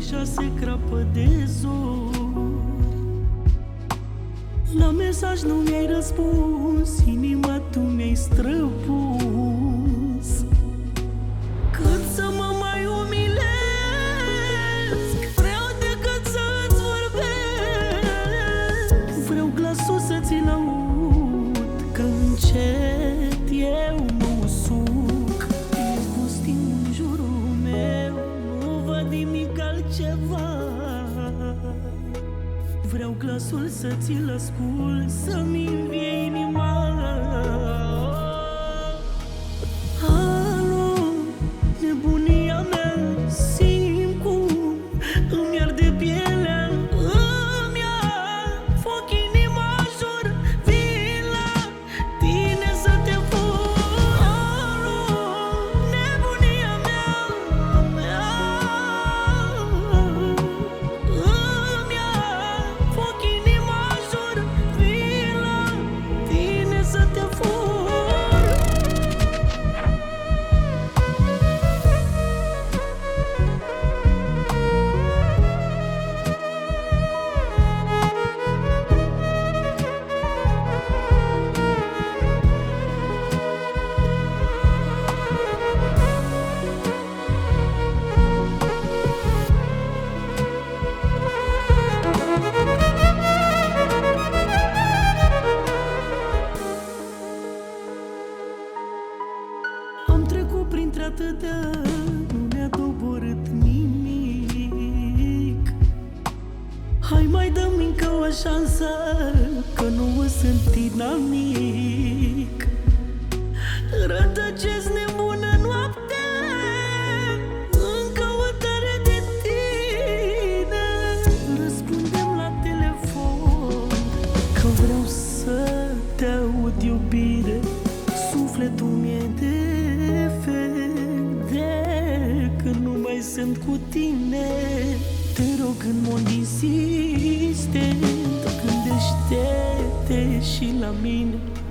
deja se crapă de zor. La mesaj nu mi-ai răspuns, inima tu mi-ai străpus. Cât să mă mai umilesc, vreau decât să-ți vorbesc. Vreau glasul să ți-l aud, că încet eu mă usuc. E pustiu în jurul meu, nu văd nimic altceva. Vreau glasul să ți-l ascult, să-mi învie inima. Alo, nebunia mea, simt cum îmi arde pielea, îmi ia foc inima, jur, vin la tine să te fur. Alo, nebunia mea, îmi ia foc inima, jur, vin la tine să te fur. Am trecut printre atâtea, nu mi-a doborât nimic. Hai, mai dă-mi încă o șansă, că nu sunt inamic. Rătăcesc nebună noapte în căutare de tine. Răspundem la telefon, că vreau să te aud, iubire. Sufletul mi-e de fede, când nu mai sunt cu tine. Te rog în mod insistent, gândește-te și la mine.